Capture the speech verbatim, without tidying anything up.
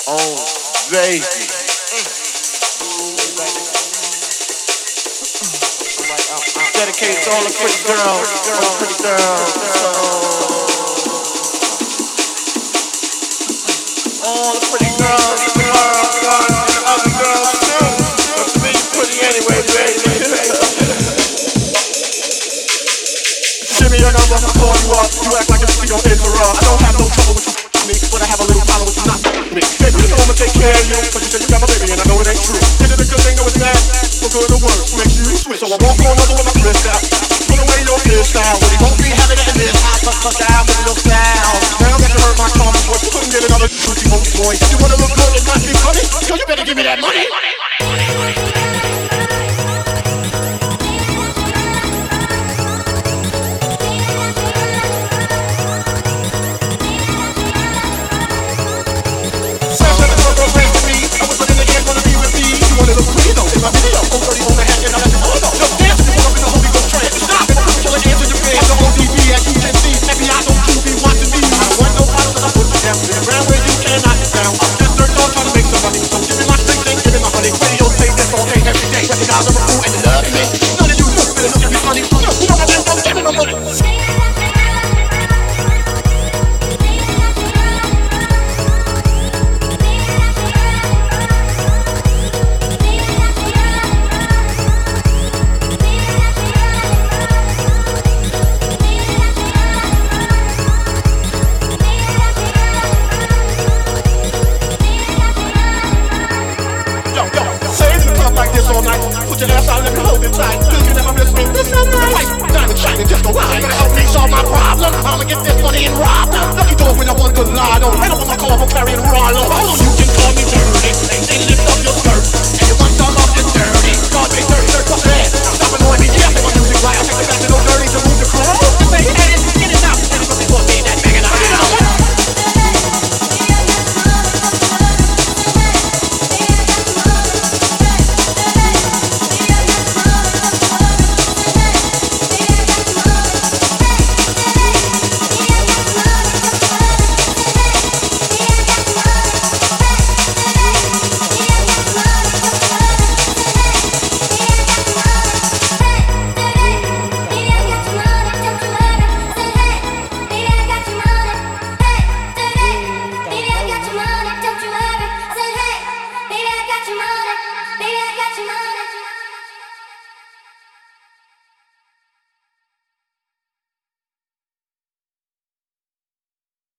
Oh, baby. Dedicated to all the pretty girls, all the pretty girls. All the pretty girls in the world, and the other girls too. But to me, you're pretty anyway, baby. Jimmy, I know I'm call you up. You act like a C on Interrupt. I don't have no trouble with you, me, but I have a little problem with you not me. Baby, you know I'ma take care of you, but you say you got my baby, and I know it ain't true. Is it a good thing or it's bad? For good or worse, makes you switch. So I walk on over with my wrist out. Put away your hairstyle, but he won't be having it in this house. But fuck out with your style. Now that you hurt my karma, boy, you couldn't get another pretty old boy. If you wanna look good and not be funny, yo, you better give me that money. Put your ass out, let me hold it tight. You can never miss me. This is nice. Diamond shining, just go right. Gonna help me solve my problem. I'ma get this money and rob them. Lucky dog when I want to lie on. Right up on my car for carrying Rollo.